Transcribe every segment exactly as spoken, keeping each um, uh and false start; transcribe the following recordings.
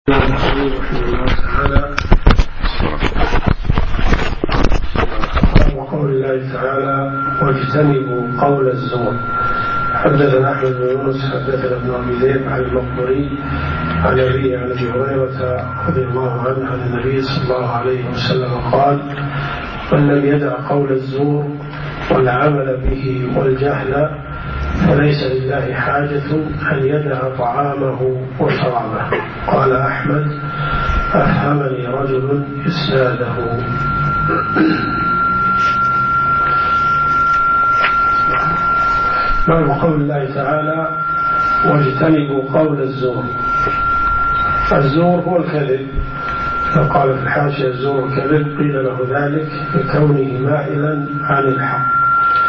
وقول الله تعالى واجتنبوا قول الزور. حدثنا أحمد بن يونس حدثنا ابن أبي ذئب عن المقبري عن أبيه عن أبي هريرة رضي الله عنه عن النبي صلى الله عليه وسلم قال: من لم يدع قول الزور والعمل به والجهل فليس لله حاجة أن يدع طعامه وشرابه. قال أحمد: أفهمني رجل إسناده. باب قول الله تعالى واجتنبوا قول الزور. الزور هو الكذب، قال في الحاشية الزور الكذب، قيل له ذلك لكونه مائلا عن الحق.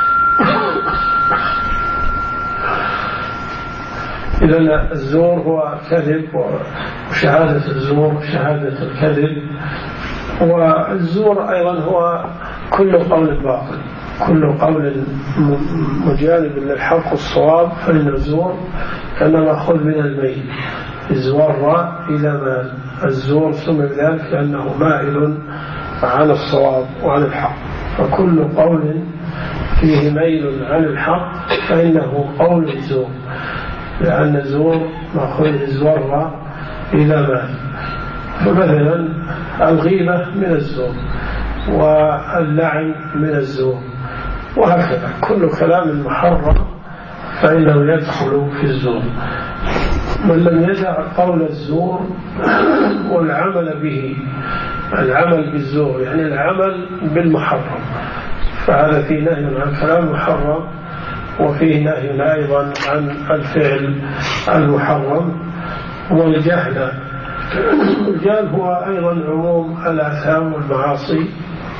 إذن الزور هو كذب، وشهادة الزور شهادة الكذب. والزور أيضا هو كل قول باطل، كل قول مجانب للحق والصواب فإن الزور كان مأخوذ من الميل، الزوار إلى مال. الزور سمي بذلك لأنه مائل عن الصواب وعن الحق، فكل قول فيه ميل عن الحق فإنه قول الزور، لأن الزور مأخوذ الزوار إلى مال. فمثلا الغيبة من الزور، واللعن من الزور، وهكذا كل كلام محرم فإنه يدخل في الزور. من لم يدع قول الزور والعمل به، العمل بالزور يعني العمل بالمحرم، فهذا فيه نهي عن كلام محرم، وفيه نهي أيضا عن الفعل المحرم. والجهل، الجهل هو أيضا عموم الآثام والمعاصي،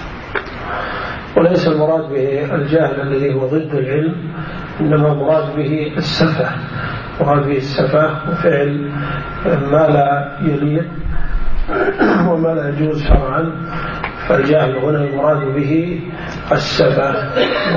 وليس المراد به الجهل الذي هو ضد العلم، إنما المراد به السفه، مراد به السفه وفعل ما لا يليق وما لا يجوز شرعا. فالجهل هنا المراد به السفه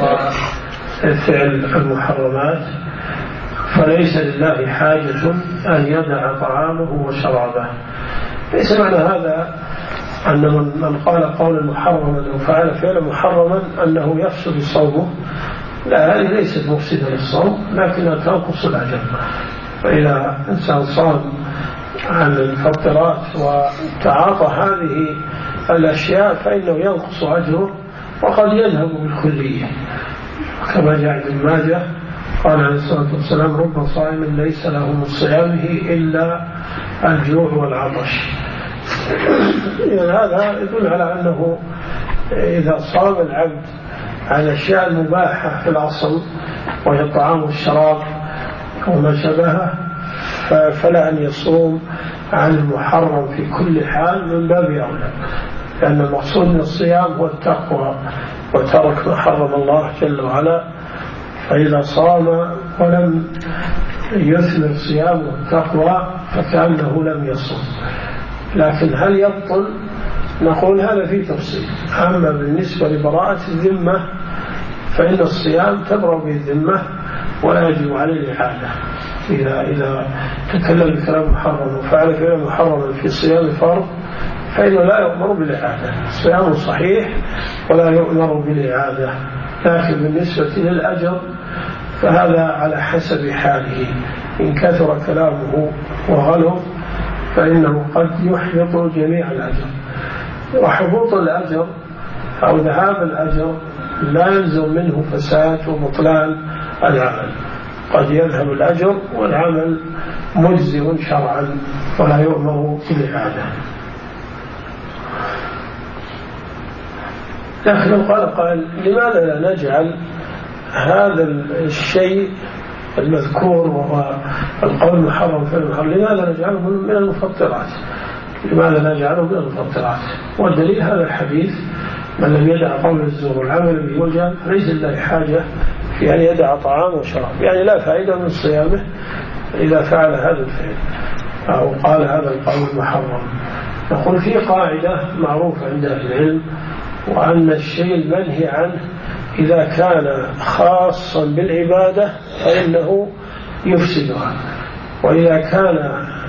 وفعل المحرمات. فليس لله حاجة أن يدع طعامه وشرابه. ليس معنى هذا أن من قال قولا محرما أو فعل فعلا محرما أنه يفسد صومه، لا، هذه ليست مفسدة للصوم، لكنها تنقص الأجر. فإذا إنسان صام عن المفطرات وتعاطى هذه الأشياء فإنه ينقص أجره وقد يذهب بالكلية، كما جاء ابن ماجه قال عليه الصلاة والسلام: رب صائم ليس له من صيامه إلا الجوع والعطش. هذا يدل على أنه إذا صام العبد عن الأشياء المباحة في الأصل وهي الطعام والشراب وما شبهه فلا أن يصوم عن المحرم في كل حال من باب أولى، لأن المقصود من الصيام هو التقوى وترك ما حرم الله جل وعلا. فإذا صام ولم يثمر صيامه التقوى فكأنه لم يصم. لكن هل يبطل؟ نقول هذا فيه تفصيل. أما بالنسبة لبراءة الذمة فإن الصيام تبرأ بالذمة ولا يجب عليه الإعادة. إذا إذا تكلم بكلام محرم وفعل كلام محرم في صيام فرض فإنه لا يؤمر بالإعادة، صيام صحيح ولا يؤمر بالإعادة. لكن بالنسبة للأجر فهذا على حسب حاله، إن كثر كلامه وغلظ فإنه قد يحبط جميع الأجر. وحبوط الأجر أو ذهاب الأجر لا يلزم منه فساد وبطلان العمل، قد يذهب الأجر والعمل مجزئ شرعا ولا يؤمر بالإعادة. لكن قال قال لماذا لا نجعل هذا الشيء المذكور وهو القول المحرم في المحرم، لماذا نجعله من المفطرات؟ لماذا نجعله من المفطرات؟ والدليل هذا الحديث: من لم يدع قول الزور والعمل به والجهل ليس لله حاجة في أن يدع طعام وشراب، يعني لا فائدة من صيامه إذا فعل هذا الفعل أو قال هذا القول المحرم. نقول في قاعدة معروفة عند أهل العلم، وأن الشيء المنهي عنه إذا كان خاصا بالعبادة فإنه يفسدها، وإذا كان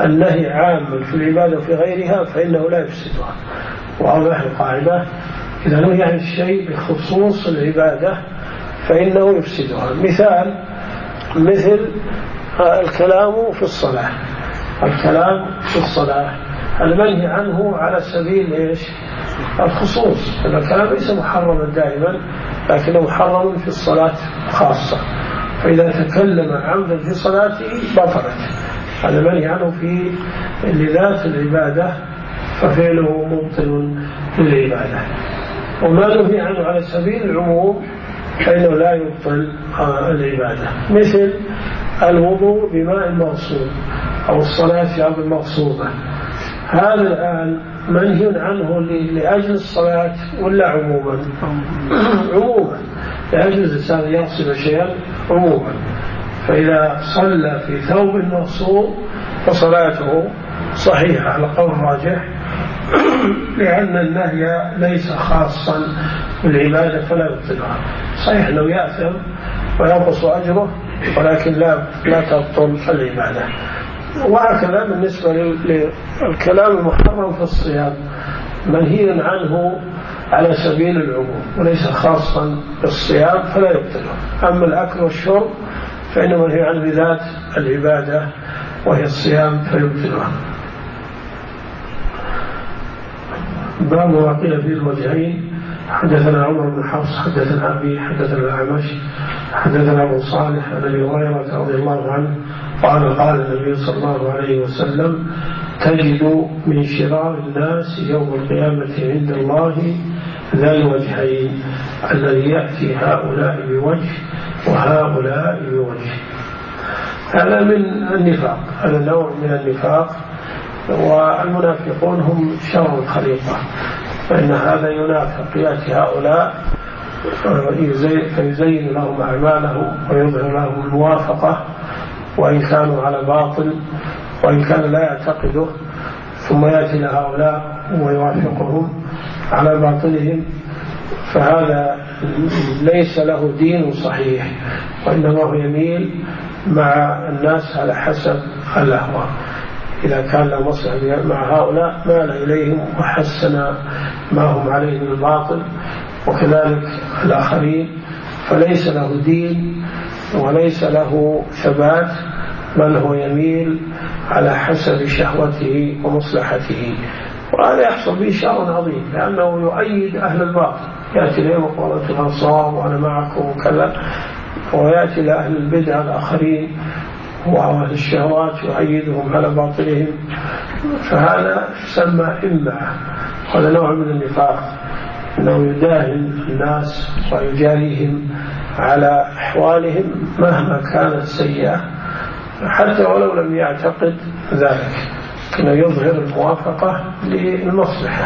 النهي عام في العبادة وفي غيرها فإنه لا يفسدها. واضح القاعدة؟ إذا نهي عن الشيء بخصوص العبادة فإنه يفسدها. مثال مثل الكلام في الصلاة، الكلام في الصلاة المنهي عنه على سبيل إيش؟ الخصوص. الكلام ليس محرما دائما لكنه محرم في الصلاة خاصة، فإذا تكلم عمدا في صلاته بطلت. هذا منهي عنه في لذات العبادة ففعله مبطل للعبادة. وما نهي عنه على سبيل العموم فإنه لا يبطل العبادة، مثل الوضوء بماء مغصوب أو الصلاة في أرض مغصوبة. هذا الآن منهي عنه لأجل الصلاة ولا عموما؟ عموما، لأجل الإنسان يغصب شيئا عموما. فإذا صلى في ثوب مغصوب فصلاته صحيحة على قول راجح، لأن النهي ليس خاصا بالعبادة فلا يبطلها. صحيح لو يأثم وينقص أجره ولكن لا لا تبطل العبادة. وهكذا بالنسبة للكلام المحرم في الصيام منهي عنه على سبيل العموم وليس خاصا بالصيام فلا يبطله. أما الأكل والشرب فإنه منهي عنه بذات العبادة وهي الصيام فيبطلها. باب ما قيل في الوجهين. حدثنا عمر بن حفص حدثنا أبي حدثنا الأعمش حدثنا أبو صالح عن أبي هريرة رضي الله عنه قال قال النبي صلى الله عليه وسلم: تجد من شرار الناس يوم القيامة عند الله ذا الوجهين الذي يأتي هؤلاء بوجه وهؤلاء بوجه. هذا من النفاق، هذا نوع من النفاق، والمنافقون هم شر الخليقة، فإن هذا ينافق يأتي هؤلاء فيزين لهم أعمالهم ويظهر لهم الموافقة وإن كانوا على باطل وإن كان لا يعتقده، ثم يأتي لهؤلاء ويوافقهم على باطلهم، فهذا ليس له دين صحيح، وإنما هو يميل مع الناس على حسب الأهواء. إذا كان له مصلحة مع هؤلاء مال إليهم وحسن ما هم عليه من الباطل، وكذلك الآخرين، فليس له دين وليس له ثبات، بل هو يميل على حسب شهوته ومصلحته. وهذا يحصل به شر عظيم، لأنه يؤيد أهل الباطل، يأتي لهم وقالت الأنصار وأنا معكم وكذا، ويأتي لأهل البدع الآخرين وأهل الشهوات يؤيدهم على باطلهم، فهذا يسمى إمعة. هذا نوع من النفاق، أنه يداهن الناس ويجاريهم على أحوالهم مهما كانت سيئة، حتى ولو لم يعتقد ذلك، كأنه يظهر الموافقة للمصلحة.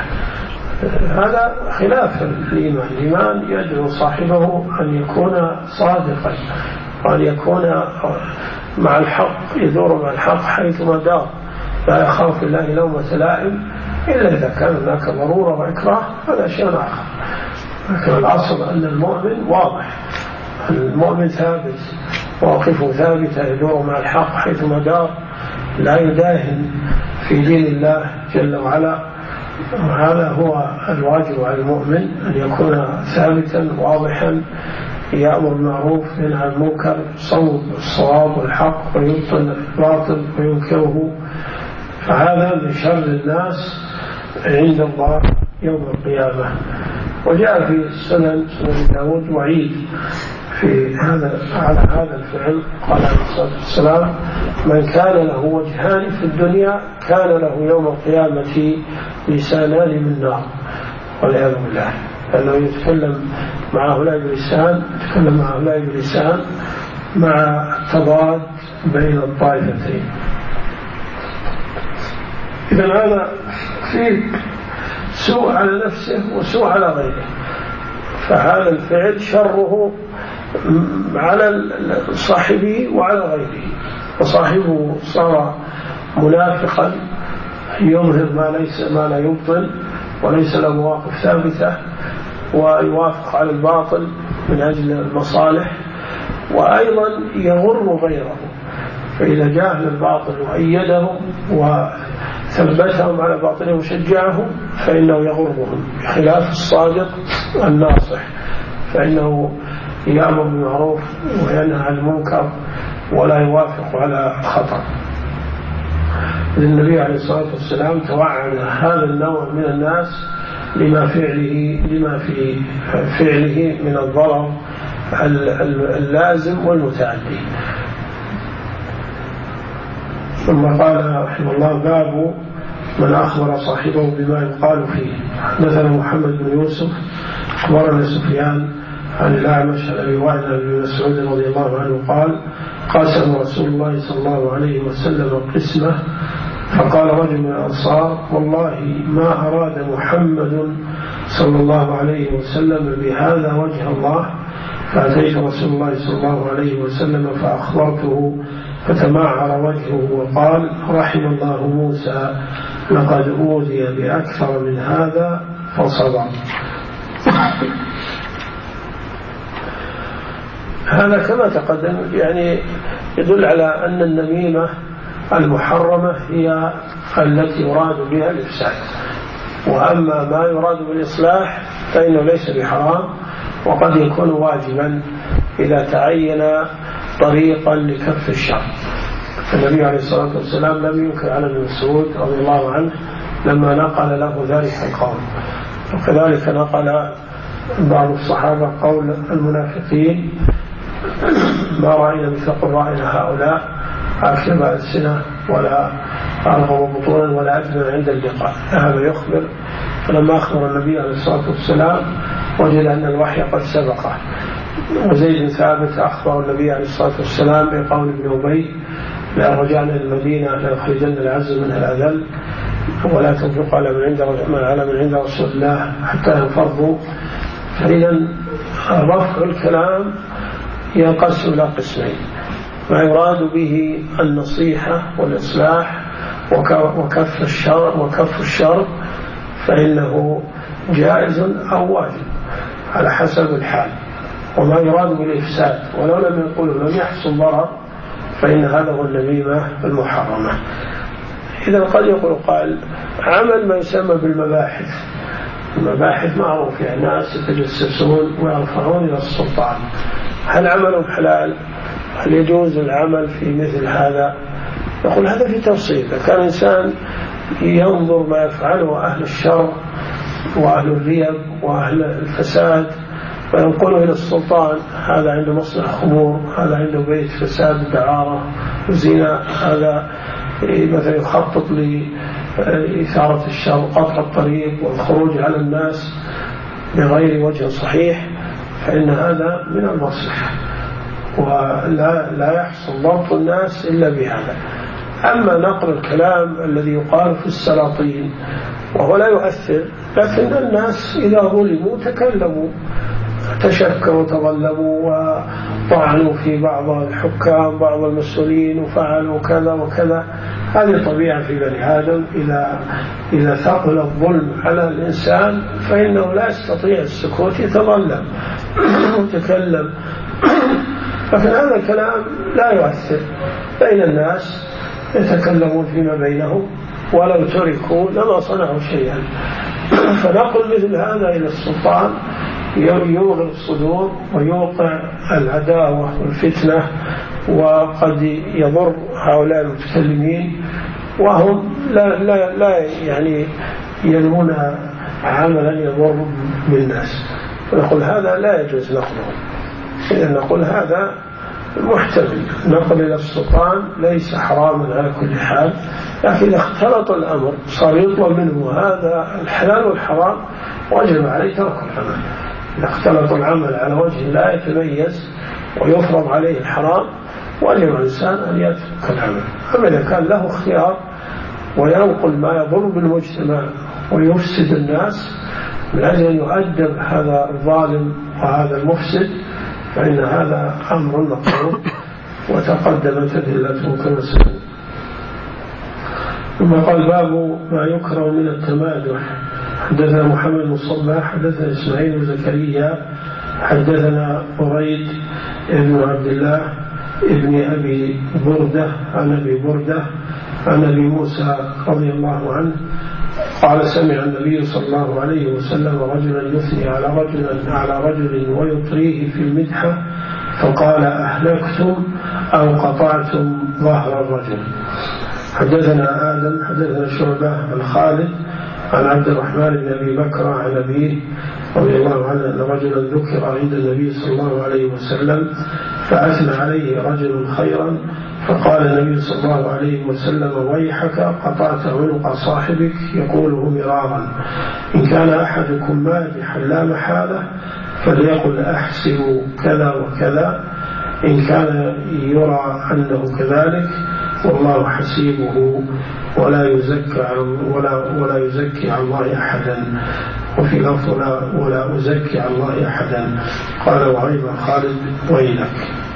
هذا خلاف الإيمان. الإيمان يدعو صاحبه أن يكون صادقا وأن يكون مع الحق، يدور مع الحق حيثما دار، لا يخاف الله لومة لائم، إلا إذا كان هناك ضرورة وإكراه، هذا شيء آخر. لكن الأصل أن المؤمن واضح، المؤمن ثابت، موقفه ثابت، يدور مع الحق حيثما دار، لا يداهن في دين الله جل وعلا. وهذا هو الواجب على المؤمن، أن يكون ثابتا واضحا، يأمر بالمعروف وينهى عن المنكر، صوب الصواب والحق ويبطل الباطل وينكره. فهذا من شر الناس عند الله يوم القيامة. وجاء في السنن سنن داود وعيد في هذا على هذا الفعل، قال عليه الصلاة والسلام: من كان له وجهان في الدنيا كان له يوم القيامة لسانان من نار، والعياذ بالله. لأنه يتكلم مع هؤلاء بلسان، يتكلم مع هؤلاء بلسان، مع تضاد بين الطائفتين. إذن هذا فيه سوء على نفسه وسوء على غيره، فهذا الفعل شره على صاحبه وعلى غيره. وصاحبه صار منافقا يظهر ما ليس ما لا يبطل، وليس له مواقف ثابتة، ويوافق على الباطل من أجل المصالح، وأيضا يغر غيره، فإذا جاء أهل الباطل وأيدهم وثبتهم على باطلهم وشجعهم فإنه يغرهم، بخلاف الصادق الناصح فإنه يأمر بالمعروف وينهى عن المنكر ولا يوافق على خطأ. النبي عليه الصلاة والسلام توعد هذا النوع من الناس لما فعله لما في فعله من الضرر اللازم والمتعدي. ثم قال رحمه الله: باب من أخبر صاحبه بما يقال فيه. حدثنا محمد بن يوسف أخبرنا سفيان عن الأعمش عن أبي وائل عن ابن مسعود رضي الله عنه قال: قاسم رسول الله صلى الله عليه وسلم قسمة، فقال رجل من الأنصار: والله ما أراد محمد صلى الله عليه وسلم بهذا وجه الله. فأتيت رسول الله صلى الله عليه وسلم فأخبرته فتمعر وجهه وقال: رحم الله موسى، لقد أوذي بأكثر من هذا فصبر. هذا كما تقدم يعني يدل على أن النميمة المحرمة هي التي يراد بها الإفساد، وأما ما يراد بالإصلاح فإنه ليس بحرام، وقد يكون واجبا إذا تعين طريقا لكف الشر. النبي عليه الصلاة والسلام لم ينكر على ابن مسعود رضي الله عنه لما نقل له ذلك القول، وكذلك نقل بعض الصحابة قول المنافقين: ما رأينا مثل قرائنا هؤلاء أكثر ألسنة ولا أرغب بطونا ولا أجمل عند اللقاء. هذا يخبر، فلما أخبر النبي عليه الصلاة والسلام وجد أن الوحي قد سبقه. وزيد ثابت أخبر النبي عليه الصلاة والسلام بقول ابن أبي: لا رجعنا للمدينة ليخرجن العز منها الأذل ولا تنفق على من عند على من عند رسول الله حتى ينفضوا. فإذا رفع الكلام ينقسم إلى قسمين: ما يراد به النصيحة والإصلاح وكف الشر وكف الشر فإنه جائز أو واجب على حسب الحال، وما يراد بالإفساد ولو لم يقوله لم يحصل ضرر فإن هذا هو النميمة المحرمة. إذا قد يقول قال: عمل ما يسمى بالمباحث. المباحث معروف، يعني الناس يتجسسون ويرفعون إلى السلطان، هل عملهم حلال؟ هل يجوز العمل في مثل هذا؟ يقول هذا في تفصيل. كان إنسان ينظر ما يفعله أهل الشر وأهل الريب وأهل الفساد وينقله إلى السلطان: هذا عنده مصنع خمور، هذا عنده بيت فساد دعارة وزنا، هذا مثلا يخطط لإثارة الشر وقطع الطريق والخروج على الناس بغير وجه صحيح، فإن هذا من المصلحة ولا لا يحصل ضبط الناس إلا بهذا. أما نقل الكلام الذي يقال في السلاطين وهو لا يؤثر، لكن الناس إذا ظلموا تكلموا تشكوا وتظلموا وطعنوا في بعض الحكام بعض المسؤولين وفعلوا كذا وكذا. هذه طبيعة في بني آدم، إذا إذا ثقل الظلم على الإنسان فإنه لا يستطيع السكوت، يتظلم ويتكلم. لكن هذا الكلام لا يؤثر بين الناس، يتكلمون فيما بينهم ولو تركوا لما صنعوا شيئا. فنقل مثل هذا إلى السلطان يوغل الصدور ويوقع العداوة والفتنة، وقد يضر هؤلاء المتكلمين وهم لا, لا, لا يعني ينمون عملا يضر بالناس. فنقول هذا لا يجوز نقله. إذا نقول هذا محتمل، نقل إلى السلطان ليس حراما على كل حال، لكن إذا اختلط الأمر صار يطلب منه هذا الحلال والحرام وجب عليه ترك العمل. إذا اختلط العمل على وجه لا يتميز ويفرض عليه الحرام وجب الإنسان أن يترك العمل. أما إذا كان له اختيار وينقل ما يضر بالمجتمع ويفسد الناس من أجل أن يؤدب هذا الظالم وهذا المفسد فإن هذا أمر مطلوب وتقدمت أدلته كما سبق. ثم قال: باب ما يكره من التمادح. حدثنا محمد بن الصباح حدثنا إسماعيل بن زكريا حدثنا قريد بن عبد الله ابن أبي بردة عن أبي بردة عن أبي موسى رضي الله عنه قال سمع النبي صلى الله عليه وسلم رجلا يثني على رجل على رجل ويطريه في المدحة فقال أهلكتم أو قطعتم ظهر الرجل. حدثنا آدم حدثنا شعبة عن خالد عن عبد الرحمن بن أبي بكر عن أبيه رضي الله عنه أن رجلا ذكر عند النبي صلى الله عليه وسلم فأثنى عليه رجل خيرا فقال النبي صلى الله عليه وسلم ويحك قطعت عنق صاحبك يقوله مرارا إن كان أحدكم مادحا لا محالة فليقل أحسب كذا وكذا إن كان يرى أنه كذلك والله حسيبه ولا يزكى ولا ولا يزكي على الله أحدا وفي لفظ ولا, ولا أزكي على الله أحدا. قال وأيضا خالد ويلك.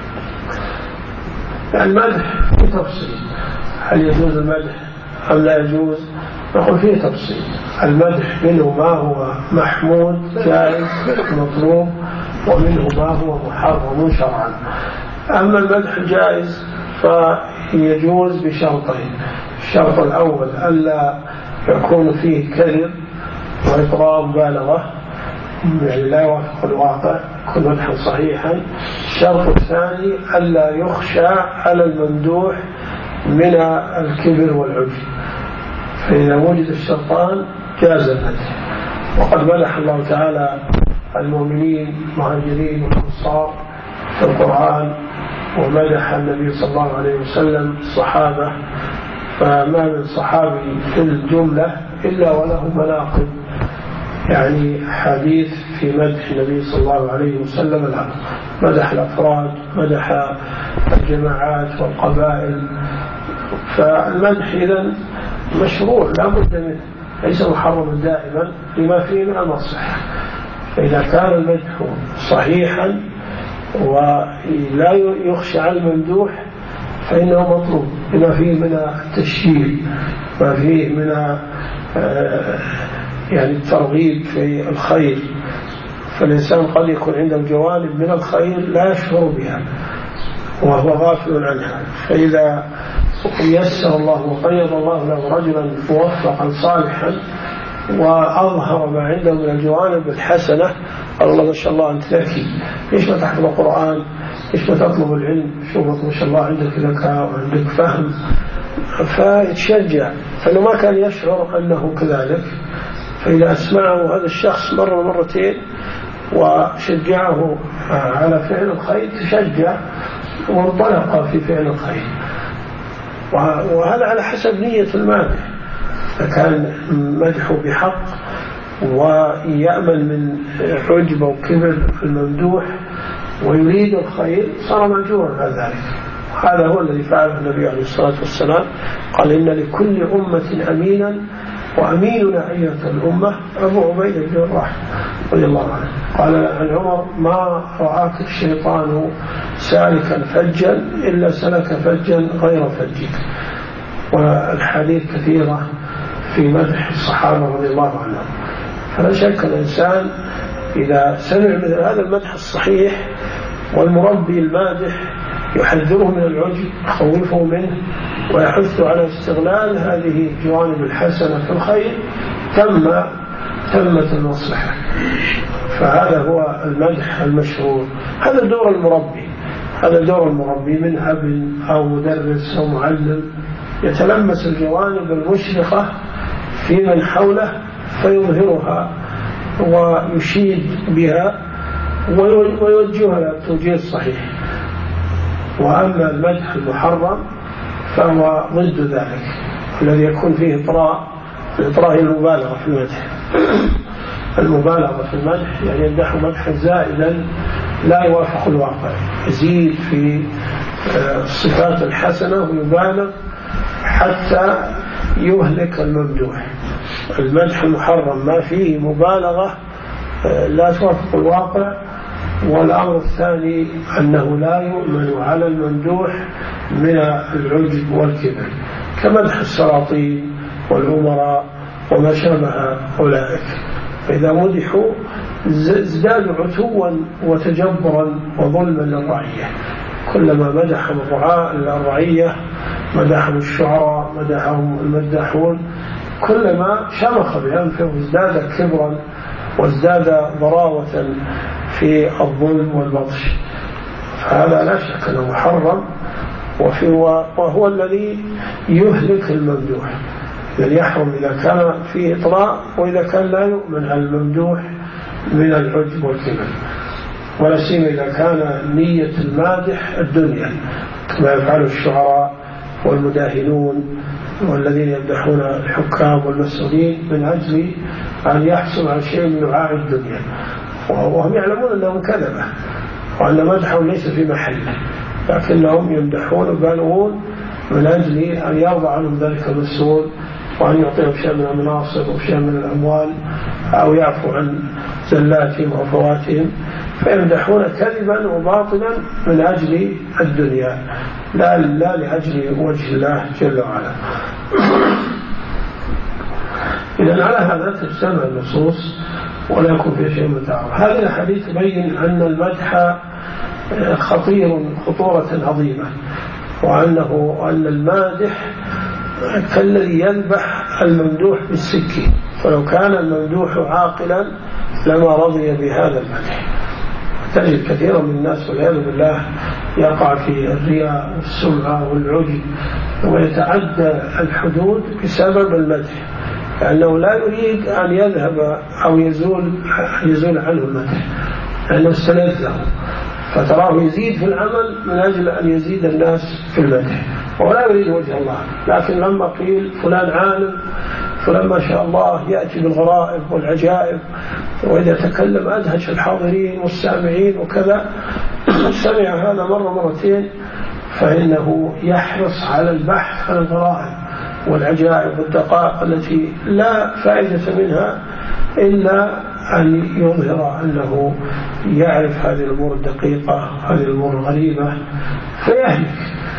يعني المدح في تفصيل هل يجوز المدح أم لا يجوز؟ نقول فيه تفصيل. المدح منه ما هو محمود جائز مطلوب ومنه ما هو محرم شرعا. أما المدح الجائز فيجوز بشرطين. الشرط الأول ألا يكون فيه كذب وإطراء مبالغة يعني لا يوافق الواقع يكون مدحا صحيحا. الشرط الثاني ألا يخشى على الممدوح من الكبر والعجب. فإذا وجد الشرطان جاز المدح. وقد مدح الله تعالى المؤمنين المهاجرين والأنصار في القرآن ومدح النبي صلى الله عليه وسلم الصحابة فما من صحابي في الجملة إلا وله مناقب يعني حديث في مدح النبي صلى الله عليه وسلم لا مدح الأفراد مدح الجماعات والقبائل. فالمدح إذن مشروع لا بد منه ليس محرما دائما لما فيه من المصلحة. فإذا كان المدح صحيحا ولا يخشى على الممدوح فإنه مطلوب لما فيه من التشجيع ما فيه من يعني الترغيب في الخير. فالإنسان قد يكون عنده جوانب من الخير لا يشعر بها وهو غافل عنها. فإذا يسر الله وقيض الله له رجلا موفقا صالحا وأظهر ما عنده من الجوانب الحسنة قال الله ما شاء الله أنت ذكي ليش ما تحفظ القرآن ليش ما تطلب العلم شوف ما شاء الله عندك ذكاء وعندك فهم فيتشجع. فلو ما كان يشعر أنه كذلك فإذا أسمعه هذا الشخص مرة مرتين وشجعه على فعل الخير تشجع وانطلق في فعل الخير. وهذا على حسب نية المادح. فكان مدحه بحق ويأمن من عجب وكبر الممدوح ويريد الخير صار مأجورا على ذلك. هذا هو الذي فعله النبي عليه الصلاة والسلام قال إن لكل أمة أمينا وأميننا أيها الأمة أبو عبيد بن الجراح رضي الله عنه. قال عن عمر ما رآك الشيطان سالكا فجا إلا سلك فجا غير فجك. والحديث كثيرة في مدح الصحابة رضي الله عنهم. فلا شك الإنسان إذا سمع مثل هذا المدح الصحيح والمربي المادح يحذره من العجب يخوفه منه ويحث على استغلال هذه الجوانب الحسنة في الخير تم تمت المصلحة. فهذا هو المدح المشروع. هذا دور المربي هذا دور المربي من أب أو مدرس أو معلم يتلمس الجوانب المشرقة في من حوله فيظهرها ويشيد بها ويوجهها للتوجيه الصحيح. وأما المدح المحرم فهو ضد ذلك الذي يكون فيه إطراء. الإطراء هي المبالغة في المدح. المبالغة في المدح يعني يمدح مدحا زائدا لا يوافق الواقع يزيد في الصفات الحسنة ويبالغ حتى يهلك الممدوح. المدح المحرم ما فيه مبالغة لا توافق الواقع. والأمر الثاني أنه لا يؤمن على الممدوح من العجب والكبر كمدح السلاطين والأمراء وما شابه أولئك. فإذا مدحوا ازدادوا عتوا وتجبرا وظلما للرعية. كلما مدحهم الرعاة الرعية مدحهم الشعراء مدحهم المدحون كلما شمخ بأنفه وازداد كبرا وازداد ضراوة في الظلم والبطش. فهذا لا شك أنه محرم، وهو الذي يهلك الممدوح. يعني يحرم إذا كان فيه إطراء، وإذا كان لا يؤمن على الممدوح من العجب والكبر، ولا سيما إذا كان نية المادح الدنيا كما يفعل الشعراء والمداهنون والذين يمدحون الحكام والمسؤولين من أجل أن يحصل على شيء من وعاء الدنيا، وهم يعلمون أنهم كذبة وأن مدحهم ليس في محله، لكنهم يمدحون ويبالغون من أجل أن يرضى عنهم ذلك المسؤول وأن يعطيهم شيء من المناصب وشيء من الأموال أو يعفو عن زلاتهم وفواتهم، فيمدحون كذبا وباطلا من أجل الدنيا لا, لا لأجل وجه الله جل وعلا. إذن على هذا تجتمع النصوص ولا يكون في شيء متعارض. هذا الحديث يبين أن المدح خطير خطورة عظيمة، وأنه أن المادح كالذي يذبح الممدوح بالسكين، فلو كان الممدوح عاقلا لما رضي بهذا المدح. تجد كثيرا من الناس والعياذ بالله يقع في الرياء والسمعة والعجب ويتعدى الحدود بسبب المدح، لأنه لا يريد أن يذهب أو يزول يزول عنه المدح، لأنه استلذ له، فتراه يزيد في العمل من أجل أن يزيد الناس في المدح، ولا يريد وجه الله. لكن لما قيل فلان عالم، فلان ما شاء الله يأتي بالغرائب والعجائب، وإذا تكلم أدهش الحاضرين والسامعين وكذا، سمع هذا مرة مرتين، فإنه يحرص على البحث عن الغرائب والعجائب والدقائق التي لا فائدة منها إلا أن يظهر أنه يعرف هذه الأمور الدقيقة، هذه الأمور الغريبة، فيهلك.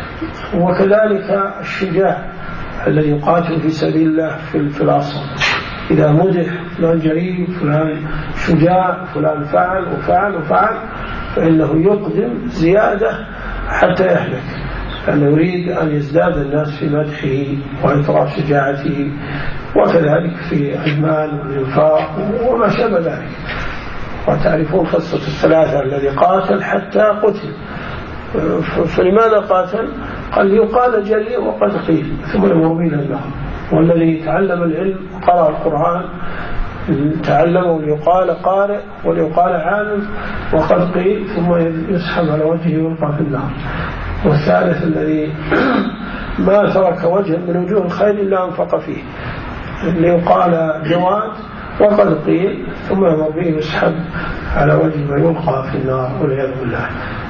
وكذلك الشجاع الذي يقاتل في سبيل الله في العصر، إذا مدح فلان جريء، فلان شجاع، فلان فعل وفعل وفعل، فإنه يقدم زيادة حتى يهلك، لأنه يريد أن يزداد الناس في مدحه وإطراء شجاعته، وكذلك في المال والإنفاق وما شابه ذلك. وتعرفون قصة الثلاثة الذي قاتل حتى قتل، فلماذا قاتل؟ قال يقال جريء وقد قيل ثم يمرمين له، والذي تعلم العلم قرأ القرآن تعلمه ليقال قارئ وليقال عالم وقد قيل ثم يسحب على وجهه ويلقى في النار. والثالث الذي ما ترك وجها من وجوه الخير إلا أنفق فيه، ليقال جواد وقد قيل ثم يمر به يسحب على وجهه ويلقى في النار والعياذ بالله.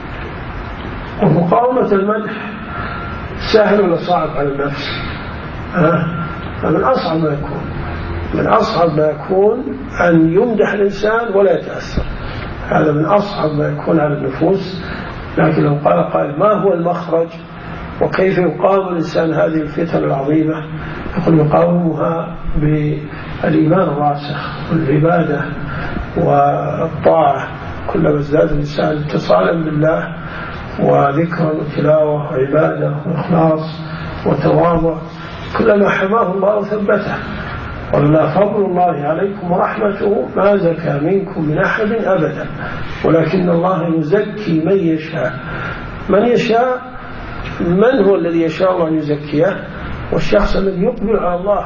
ومقاومة المدح سهل ولا صعب على النفس؟ أه؟ من أصعب ما يكون من أصعب ما يكون أن يمدح الإنسان ولا يتأثر، هذا من أصعب ما يكون على النفوس. لكن لو قال قال ما هو المخرج وكيف يقاوم الإنسان هذه الفتن العظيمة؟ يقول يقاومها بالإيمان الراسخ والعبادة والطاعة. كلما ازداد الإنسان اتصالا بالله وذكر وتلاوة وعبادة وإخلاص وتواضع، كلما حماه الله وثبته. ولولا فضل الله عليكم ورحمته ما زكى منكم من أحد أبدا ولكن الله يزكي من يشاء. من يشاء، من هو الذي يشاء الله أن يزكيه؟ والشخص الذي يقبل على الله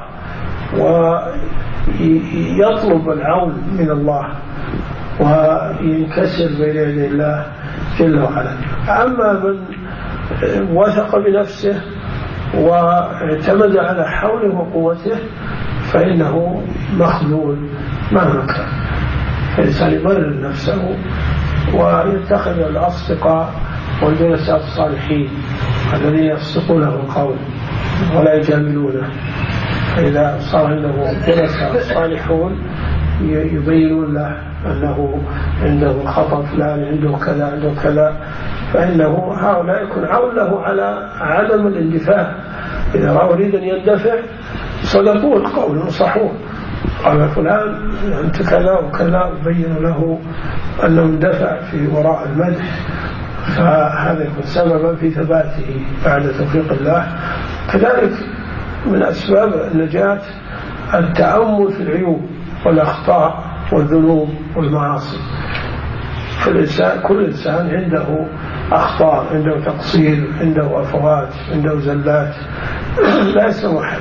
ويطلب العون من الله وينكسر بين يدي الله جل وعلا. أما من وثق بنفسه واعتمد على حوله وقوته فإنه مخذول مهما كان. فالإنسان يبرر نفسه ويتخذ الأصدقاء والجلساء الصالحين الذين يصدقونه القول ولا يجاملونه. فإذا صار عنده جلساء صالحون يبينون له أنه عنده خطأ فلان، عنده كذا عنده كذا، فإنه هؤلاء يكون عون له على عدم الاندفاع. إذا رأوا يريد أن يندفع صدقوه القول ونصحوه، قال فلان أنت كذا وكذا، وبينوا له أنه اندفع في وراء المدح فهذا يكون سببا في ثباته بعد توفيق الله. كذلك من أسباب النجاة التأمل في العيوب والأخطاء والذنوب والمعاصي. فالإنسان كل إنسان عنده أخطاء، عنده تقصير، عنده أفوات، عنده زلات لا يسمح.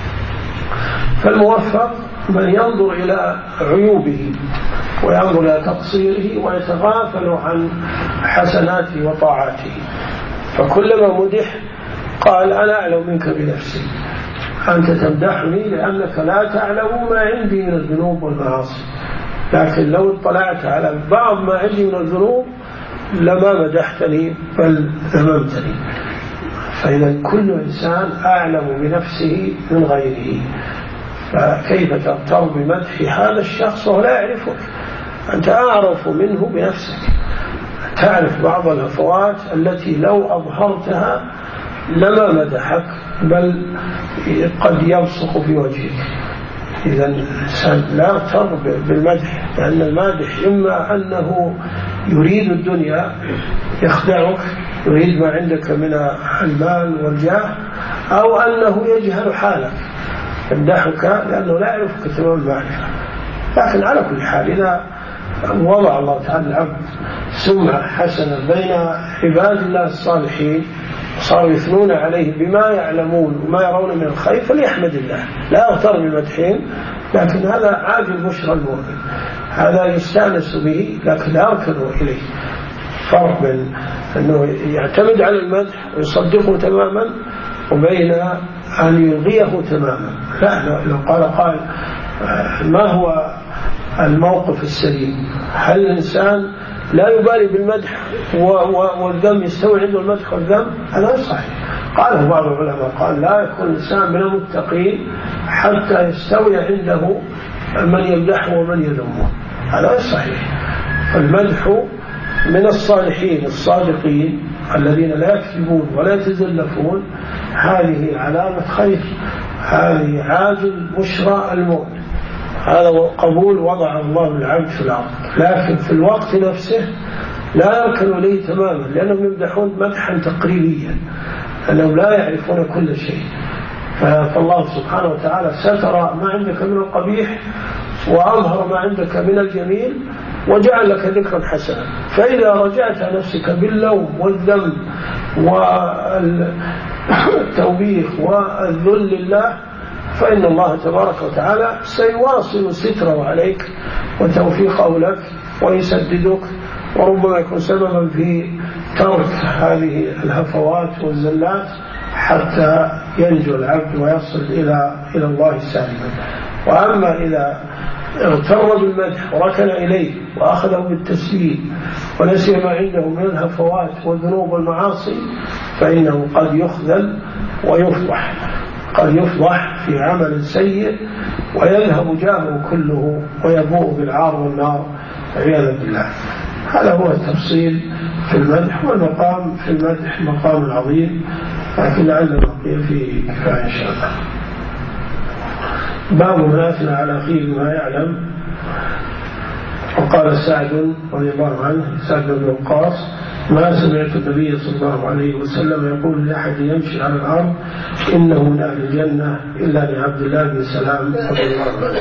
فالموفق من ينظر إلى عيوبه وينظر إلى تقصيره ويتغافل عن حسناته وطاعاته. فكلما مدح قال أنا أعلم منك بنفسي، أنت تمدحني لأنك لا تعلم ما عندي من الذنوب والمعاصي، لكن لو اطلعت على بعض ما عندي من الذنوب لما مدحتني بل ذممتني. فإذا كل إنسان أعلم بنفسه من غيره، فكيف تغتر بمدح هذا الشخص وهو لا يعرفك؟ أنت أعرف منه بنفسك، تعرف بعض الهفوات التي لو أظهرتها لما مدحك بل قد يبصق في وجهك. إذا الإنسان لا يغتر بالمدح، لأن المادح إما أنه يريد الدنيا يخدعك، يريد ما عندك من المال والجاه، أو أنه يجهل حالك يمدحك لأنه لا يعرفك تمام المعرفة. لكن على كل حال إذا وضع الله تعالى العبد سمعة حسنة بين عباد الله الصالحين وصاروا يثنون عليه بما يعلمون وما يرون من الخير فليحمد الله، لا يغتر بمدحين، لكن هذا عاجل بشرى المؤمن، هذا يستانس به لكن لا يركض إليه. فرق بين أنه يعتمد على المدح ويصدقه تماما وبين أن يلغيه تماما. لا، لو قال قال ما هو الموقف السليم؟ هل الإنسان لا يبالي بالمدح والذم يستوي عنده المدح والذم؟ هذا صحيح. قاله بعض العلماء قال لا يكون الإنسان من المتقين حتى يستوي عنده من يمدحه ومن يذمه، هذا صحيح. فالمدح من الصالحين الصادقين الذين لا يكذبون ولا يتزلفون، هذه علامة خير، هذه عاجل بشرى المؤمن، هذا قبول وضع الله العبد في الأرض. لكن في الوقت نفسه لا يركن إليه تماما، لأنهم يمدحون مدحا تقريبيا، أنهم لا يعرفون كل شيء. فالله سبحانه وتعالى ستر ما عندك من القبيح وأظهر ما عندك من الجميل وجعل لك ذكرا حسنا. فإذا رجعت نفسك باللوم والذم والتوبيخ والذل لله فإن الله تبارك وتعالى سيواصل ستره عليك وتوفيقه لك ويسددك، وربما يكون سببا في ترك هذه الهفوات والزلات حتى ينجو العبد ويصل إلى إلى الله سالما. وأما إذا اغتر بالمدح وركن إليه وأخذه بالتسليم ونسي ما عنده من الهفوات والذنوب والمعاصي فإنه قد يخذل ويفضح، قد يفضح في عمل سيء ويذهب جاهه كله ويبوء بالعار والنار عياذا بالله. هذا هو التفصيل في المدح، والمقام في المدح مقام عظيم، لكن لعل نقيل فيه كفاية إن شاء الله. باب من أثنى على أخيه ما يعلم. وقال سعد رضي الله عنه، سعد بن وقاص: ما سمعت النبي صلى الله عليه وسلم يقول لأحد يمشي على الأرض إنه من أهل الجنة إلا لعبد الله بن سلام رضي الله عنه.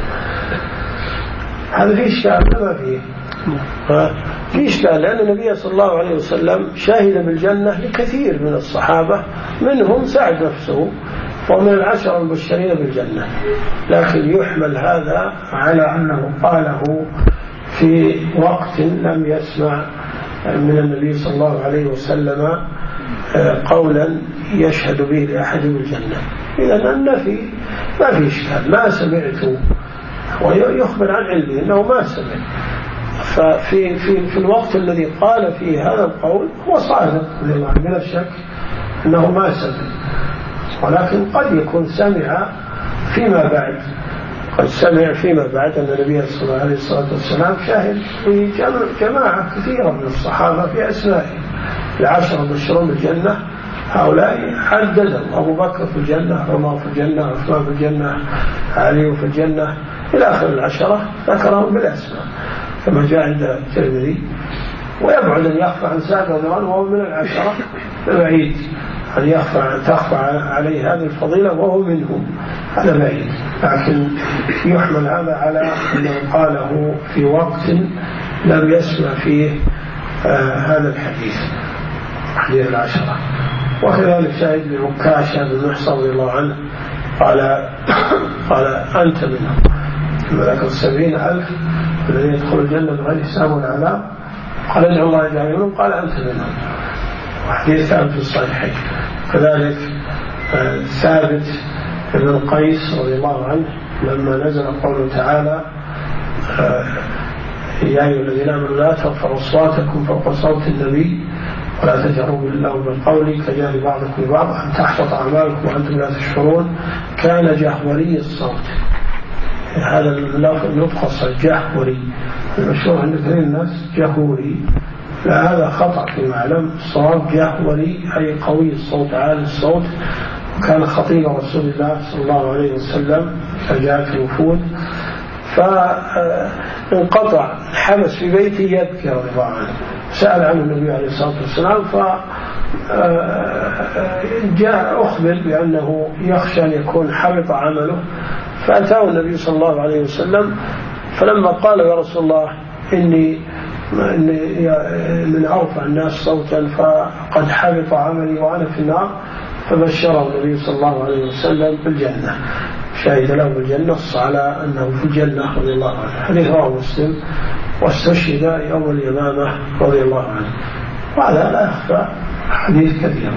هذا فيه إشكال ما فيه؟ فيه إشكال، لأن النبي صلى الله عليه وسلم شاهد بالجنة لكثير من الصحابة، منهم سعد نفسه ومن العشر المبشرين بالجنة، لكن يحمل هذا على أنه قاله في وقت لم يسمع من النبي صلى الله عليه وسلم قولا يشهد به لأحد بالجنة. إذن النفي ما في إشكال، ما سمعت، ويخبر عن علمه أنه ما سمع. ففي في في الوقت الذي قال فيه هذا القول هو صادق بلا شك أنه ما سمع، ولكن قد يكون سمع فيما بعد، قد سمع فيما بعد أن النبي صلى الله عليه وسلم شاهد في جماعة كثيرة من الصحابة في أسمائهم، العشرة المبشرون بالجنة هؤلاء عددهم: أبو بكر في الجنة، عمر في الجنة، عثمان في الجنة، علي في الجنة، إلى آخر العشرة ذكرهم بالأسماء كما جاء عند الترمذي. ويبعد أن يخفى عن سعد رضي الله عنه وهو من العشرة، بعيد أن يخفى تخفى عليه هذه الفضيلة وهو منهم، هذا بعيد. لكن يحمل هذا على أنه قاله في وقت لم يسمع فيه آه هذا الحديث، حديث العشرة. وكذلك شاهد لعكاشة بن محصن رضي الله عنه قال قال أنت منهم، ملك السبعين ألف الذين يدخل الجنة بغير حساب ولا عذاب، قال ادعو الله يجعل منهم، قال أنت منهم. وحديث ثابت في الصحيحين. كذلك ثابت بن قيس رضي الله عنه لما نزل قوله تعالى يا أيها الذين آمنوا لا ترفعوا أصواتكم فوق صوت النبي ولا تجهروا له بالقول كجهر بعضكم لبعض أن تحبط أعمالكم وأنتم لا تشعرون، كان جهوري الصوت. هذا النطق الجهوري المشهور عند كثير الناس جهوري، لا هذا خطأ في معلم. الصواب جهوري أي قوي الصوت عالي الصوت. وكان خطيب رسول الله صلى الله عليه وسلم فجاءت الوفود فانقطع، حبس في بيته يبكي رضي الله عنه. سأل عنه النبي عليه الصلاة والسلام فجاء أخبر بأنه يخشى أن يكون حبط عمله، فأتاه النبي صلى الله عليه وسلم فلما قال يا رسول الله إني من أرفع الناس صوتا فقد حبط عملي وأنا في النار، فبشره النبي صلى الله عليه وسلم بالجنة، شهد له بالجنة، نص على أنه في الجنة رضي الله عنه. حديث رواه مسلم. واستشهد يوم اليمامة رضي الله عنه، وهذا لا يخفى حديث كثير.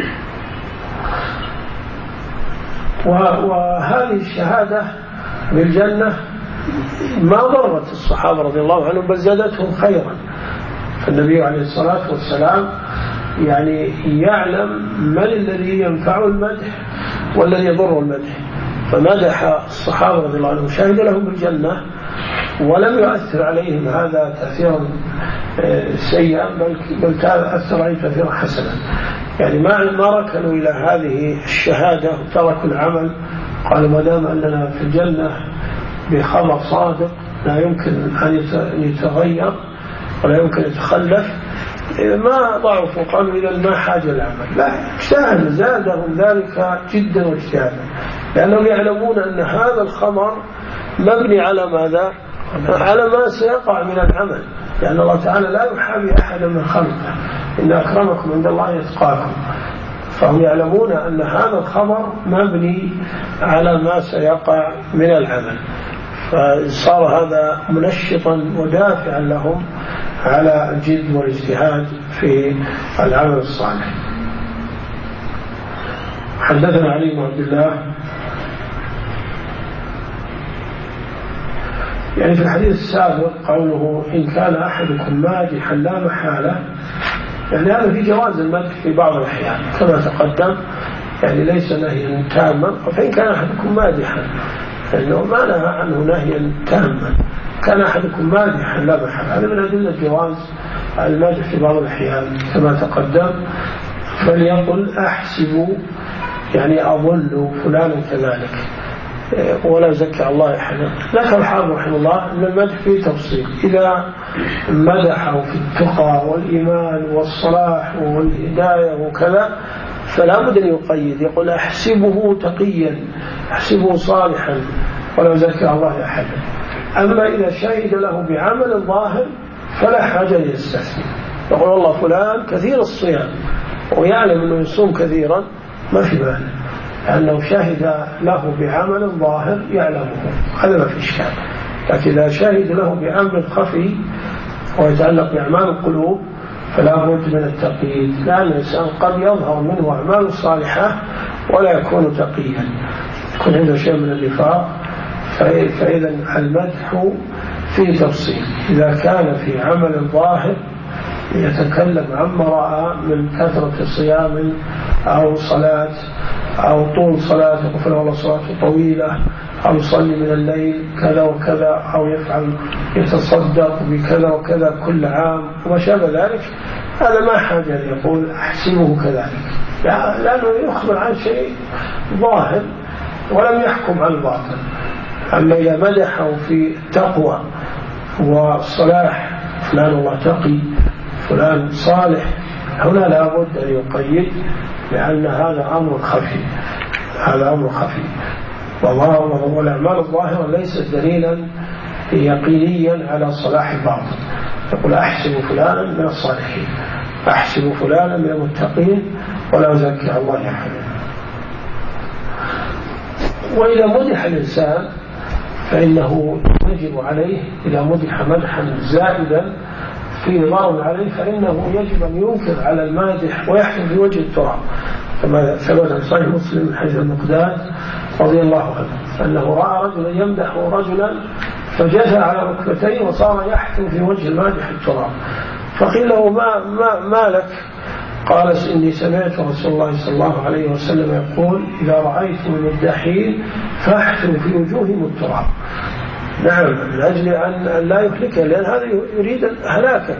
وهذه الشهادة بالجنة ما ضرت الصحابة رضي الله عنهم بل زادتهم خيرا. فالنبي عليه الصلاة والسلام يعني يعلم من الذي ينفع المدح والذي يضر المدح، فمدح الصحابة رضي الله عنهم شهد لهم بالجنة ولم يؤثر عليهم هذا تأثيرا سيئا بل تأثر عليهم تأثيرا حسنا. يعني ما ما ركنوا إلى هذه الشهادة وتركوا العمل، قالوا ما دام أننا في الجنة بخبر صادق لا يمكن أن يتغير ولا يمكن يتخلف، ما ضعفوا قالوا إذا ما حاجة العمل. لا، اجتهد زادهم ذلك جدا واجتهادا، لأنهم يعلمون أن هذا الخبر مبني على ماذا؟ على ما سيقع من العمل، لأن الله تعالى لا يحابي أحدا من خلقه، إن أكرمكم عند الله يتقاكم. فهم يعلمون أن هذا الخبر مبني على ما سيقع من العمل، فصار هذا منشطا ودافعا لهم على الجد والاجتهاد في العمل الصالح. حدثنا علي بن عبد الله يعني في الحديث السابق قوله إن كان أحدكم مادحا لا محالة، يعني هذا في جواز المدح في بعض الأحيان كما تقدم، يعني ليس نهيا تاما. فإن كان أحدكم مادحا لأنه ما نهى عنه نهيا تاما، كان أحدكم مادحا لا محالة، هذا من أدلة جواز المدح في بعض الأحيان كما تقدم. فليقل أحسب يعني أظن فلانا كذلك ولا زكى الله أحدا. ذكر الحافظ رحمه الله أن المدح فيه تفصيل، إذا مدحه في التقى والإيمان والصلاح والهداية وكذا فلا بد أن يقيد، يقول أحسبه تقيا أحسبه صالحا ولا زكى الله أحدا. أما إذا شهد له بعمل ظاهر فلا حاجة يستثني، يقول والله فلان كثير الصيام ويعلم أنه يصوم كثيرا ما في مانع، لأنه شهد له بعمل ظاهر يعلمه، هذا ما في إشكال. لكن إذا شهد له بعمل خفي ويتعلق بأعمال القلوب فلا بد من التقييد، لأن الإنسان قد يظهر منه أعمال صالحة ولا يكون تقيا، يكون عنده شيء من النفاق. فإذا المدح فيه تفصيل، إذا كان في عمل ظاهر يتكلم عما رأى من كثرة صيام أو صلاة أو طول صلاة، يقول والله صلاة طويلة، أو يصلي من الليل كذا وكذا، أو يفعل يتصدق بكذا وكذا كل عام وما شابه ذلك، هذا ما حاجة أن يقول أحسبه كذلك، لأنه يخبر عن شيء ظاهر ولم يحكم عن الباطل. أما إذا مدحه في التقوى والصلاح فلان الله تقي فلان صالح، هنا لا بد أن يقيد، لأن هذا أمر خفي، هذا أمر خفي. والأعمال الظاهرة ليست دليلا يقينيا على صلاح الباطن. يقول أحسب فلانا من الصالحين، أحسب فلانا من المتقين، ولا أزكي الله أحدا. وإذا مدح الإنسان فإنه يجب عليه، إذا مدح مدحا زائدا فيه ضرر عليه، فإنه يجب أن ينكر على المادح ويحكم في وجه التراب، كما ثبت عن صحيح مسلم من حديث المقداد رضي الله عنه أنه رأى رجلا يمدح رجلا فجثى على ركبتيه وصار يحكم في وجه المادح التراب، فقيل له ما, ما, ما لك؟ قال إني سمعت رسول الله صلى الله عليه وسلم يقول إذا رأيتم المداحين فاحثوا في وجوههم التراب. نعم، من أجل أن لا يهلك، لأن هذا يريد هلاكك،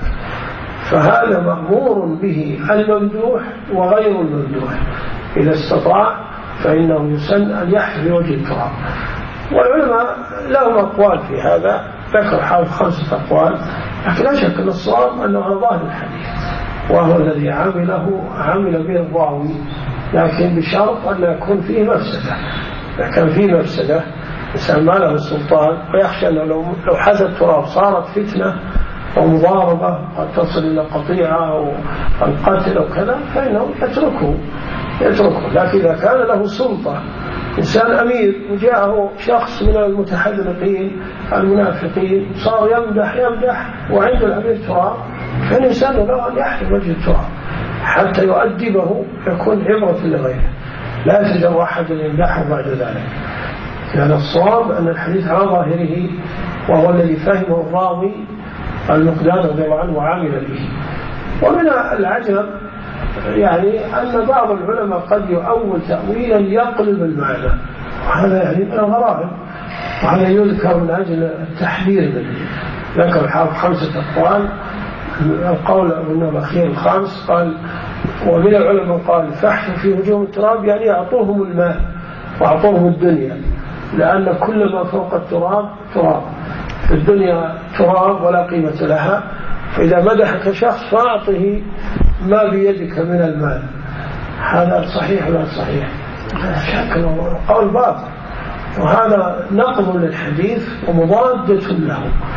فهذا مأمور به الممدوح وغير الممدوح، إذا استطاع فإنه يسن أن يحث في وجه التراب. والعلماء لهم أقوال في هذا، ذكر حافظ خمسة أقوال، لكن لا شك أن الصواب أنه ظاهر الحديث، وهو الذي عمله عمل به الراوي، لكن بشرط أن لا يكون فيه مفسدة. إذا كان فيه مفسدة إنسان ما له السلطان ويخشى أنه لو لو حدث التراب صارت فتنة ومضاربة قد تصل إلى قطيعة أو القتل أو كذا، فإنه يتركه يتركه لكن إذا كان له سلطة، إنسان أمير وجاءه شخص من المتحذلقين المنافقين صار يمدح يمدح وعند الأمير تراب، فالإنسان له أن يحفظ وجه التراب حتى يؤدبه، يكون عبرة لغيره، لا يتجرأ أحد يمدحه بعد ذلك. لأن الصواب أن الحديث على ظاهره، وهو الذي فهمه الراوي المقداد رضي الله عنه وعامل به. ومن العجب يعني أن بعض العلماء قد يؤول تأويلا يقلب المعنى، وهذا يعني من الغرائب، وهذا يذكر من أجل التحذير منه. ذكر الحافظ خمسة أقوال، القول الأخير الخامس قال ومن العلماء قال فاحثوا في وجوه التراب، يعني أعطوهم الماء وأعطوهم الدنيا، لأن كل ما فوق التراب تراب، في الدنيا تراب ولا قيمة لها، فإذا مدحك شخص فأعطه ما بيدك من المال. هذا صحيح ولا صحيح؟ شكل قول باطل، وهذا نقض للحديث ومضادة له.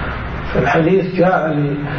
فالحديث جاء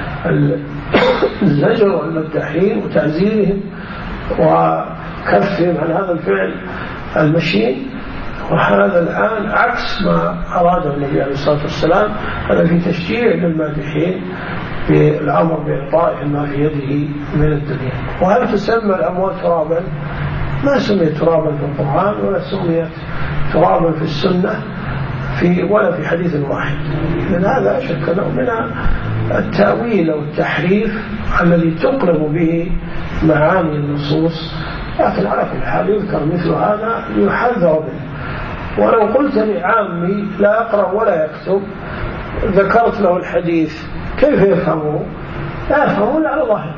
للزجر المداحين وتعزيرهم وكفهم عن هذا الفعل المشين، وهذا الآن عكس ما أراده النبي عليه الصلاة والسلام. هذا في تشجيع للمادحين بالأمر بإعطائهم ما في يده من الدنيا. وهل تسمى الأموال ترابا؟ ما سميت ترابا في القرآن ولا سميت ترابا في السنة في ولا في حديث واحد. من هذا أشك له من التأويل أو التحريف الذي تقلب به معاني النصوص. لكن على كل حال يذكر مثل هذا يحذر منه. ولو قلت لعامي لا أقرأ ولا يكتب ذكرت له الحديث كيف يفهمه؟ لا يفهمون على ظاهر.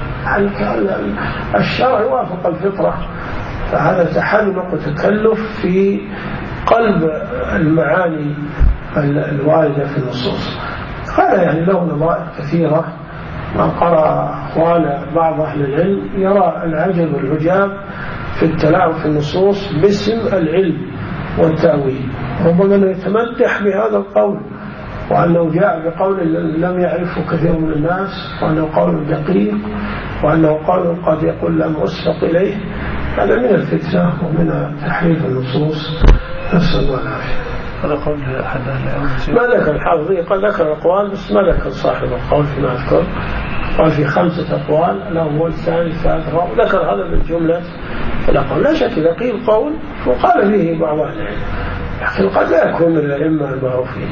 الشرع يوافق الفطرة، فهذا تحلق وتكلف في قلب المعاني الواردة في النصوص. هذا يعني له نظائر كثيرة. من قرأ أقوال بعض أهل العلم يرى العجب والعجاب في التلاعب في النصوص باسم العلم والتأويل، ربما يتمدح بهذا القول وأنه جاء بقول لم يعرفه كثير من الناس، وأنه قول دقيق، وأنه قول قد يقول لم أسبق إليه. هذا من الفتنة ومن تحريف النصوص، نسأل الله العافية. هذا قول أحد أهل ما ذكر الحافظ، قد ذكر الأقوال بس ما ذكر صاحب القول فيما أذكر. قال في خمسة أقوال، الأول الثاني الثالث الرابع، ذكر هذا بالجملة الأقوال. لا شك إذا قيل قول وقال فيه بعض أهل العلم، لكن قد لا يكون من الأئمة المعروفين.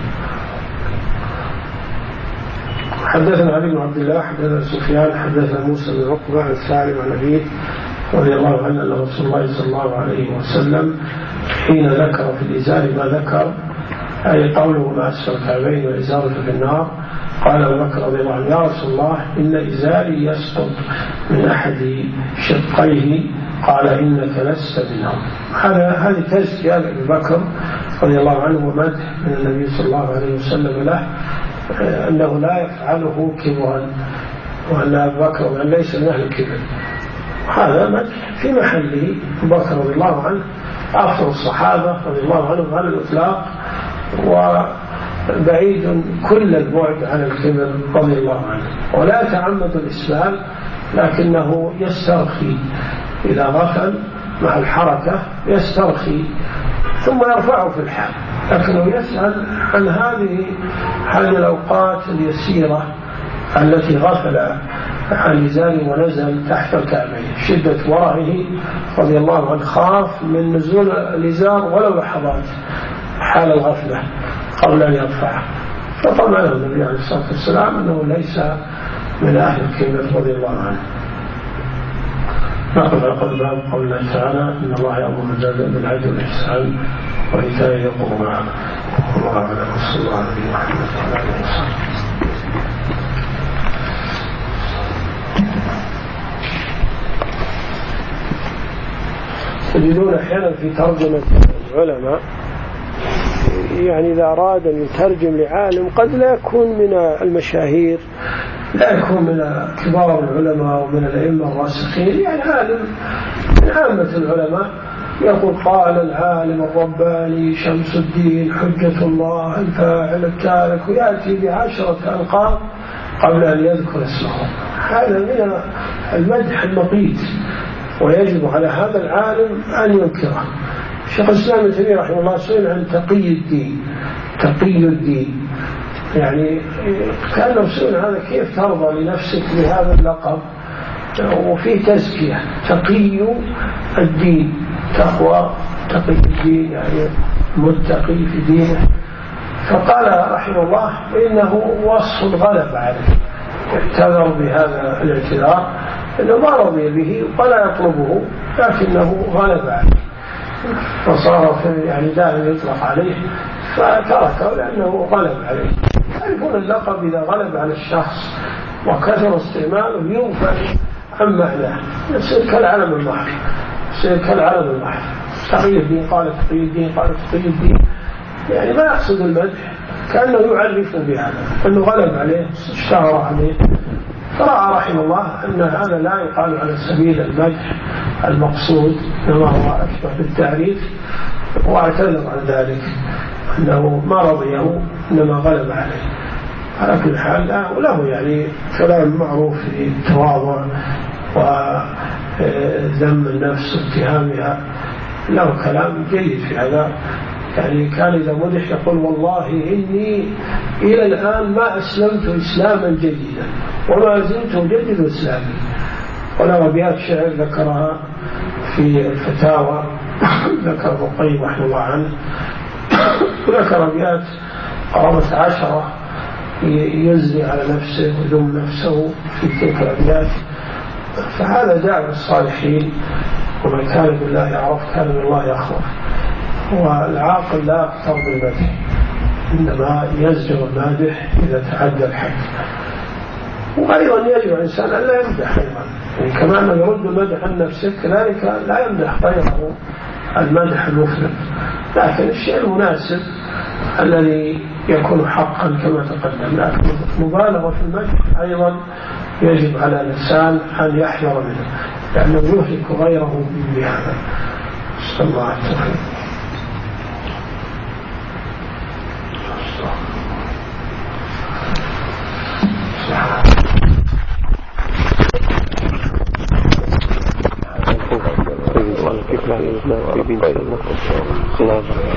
حدثنا علي بن عبد الله حدثنا سفيان حدثنا موسى بن عقبة عن سالم عن أبيه رضي الله عنه أن رسول الله صلى الله عليه وسلم حين ذكر في الإزار ما ذكر، أي قوله ما أسفل الكعبين والإزار في النار، قال أبو بكر رضي الله عنه يا رسول الله إن إزاري يسقط من أحد شقيه، قال إنك لست منهم. هذا هذه تزكية أبي بكر رضي الله عنه ومدح من النبي صلى الله عليه وسلم له أنه لا يفعله كبرا، وأن أبا بكر ليس من أهل الكبر، هذا مدح في محله. أبو بكر رضي الله عنه أفضل الصحابة رضي الله عنهم على الإطلاق، وبعيد كل البعد عن الكبر رضي الله عنه، ولا يتعمد الإسلام لكنه يسترخي إذا غفل مع الحركة يسترخي ثم يرفعه في الحال، لكنه يسأل عن هذه هذه الأوقات اليسيرة التي غفل عن إزار ونزل تحت الكعبين، شدة ورعه رضي الله عنه خاف من نزول الإزار ولو لحظات حال الغفلة قبل أن يرفعه، فطمأنه النبي عليه الصلاة والسلام أنه ليس من أهل الكبر رضي الله عنه. نقف على قول باب قول الله تعالى إن الله يأمر بالعدل والإحسان وإيتاء ذي القربى. والله أعلم. صلى الله عليه محمد وعلى آله وصحبه. تجدون أحيانا في ترجمة العلماء يعني إذا أراد أن يترجم لعالم قد لا يكون من المشاهير، لا يكون من كبار العلماء ومن الأئمة الراسخين، يعني عالم من عامة العلماء يقول قال العالم الرباني شمس الدين حجة الله الفاعل التارك، ويأتي بعشرة ألقاب قبل أن يذكر اسمه. هذا من المدح المقيت، ويجب على هذا العالم أن ينكره. شيخ الإسلام ابن تيمية رحمه الله سئل عن تقي الدين، تقي الدين يعني كأنه سئل هذا كيف ترضى لنفسك بهذا اللقب، وفيه تزكية تقي الدين، تقوى تقي الدين يعني متقي في دينه. فقال رحمه الله إنه وصف غلب عليه، اعتذر بهذا الاعتذار إنه ما رضي به ولا يطلبه لكنه غلب عليه، فصار يعني دائما يطلق عليه فتركه لأنه غلب عليه. يعرفون اللقب إذا غلب على الشخص وكثر استعماله ينفع عن معناه، يصير كالعلم المحض، يصير كالعلم المحض. تقي الدين قال تقي الدين قال تقي الدين، يعني ما يقصد المدح، كأنه يعرف بهذا أنه غلب عليه اشتهر عليه. فرأى رحمه الله أن هذا لا يقال على سبيل المدح المقصود، إنما هو أشبه بالتعريف، واعتذر عن ذلك أنه ما رضيه إنما غلب عليه. على كل حال له يعني كلام معروف في التواضع وذم النفس واتهامها، له كلام جيد في هذا. يعني كان إذا مدح يقول والله إني إلى الآن ما أسلمت إسلاما جيدا وما زلت أجدد إسلامي. وله أبيات شعر ذكرها في الفتاوى، ذكر ابن القيم رحمه الله عنه، وذكر أبيات قرابة عشرة يزني على نفسه ويذم نفسه في تلك الأبيات. فهذا دعوة الصالحين، ومن كان بالله يعرف كان بالله يخوف. والعاقل لا يقتر بالمدح، إنما يزجر المادح إذا تعدى الحد. وأيضا يجب الإنسان أن لا يمدح أيضا، يعني كما أنه يرد المدح عن نفسه كذلك لا يمدح غيره المدح المفرط، لكن الشيء المناسب الذي يكون حقا كما تقدم. لكن مبالغة في المدح أيضا يجب على الإنسان أن يحذر منه، لأنه يهلك غيره بهذا. صلى الله عليه وسلم. كيف لا يزال في بنت الله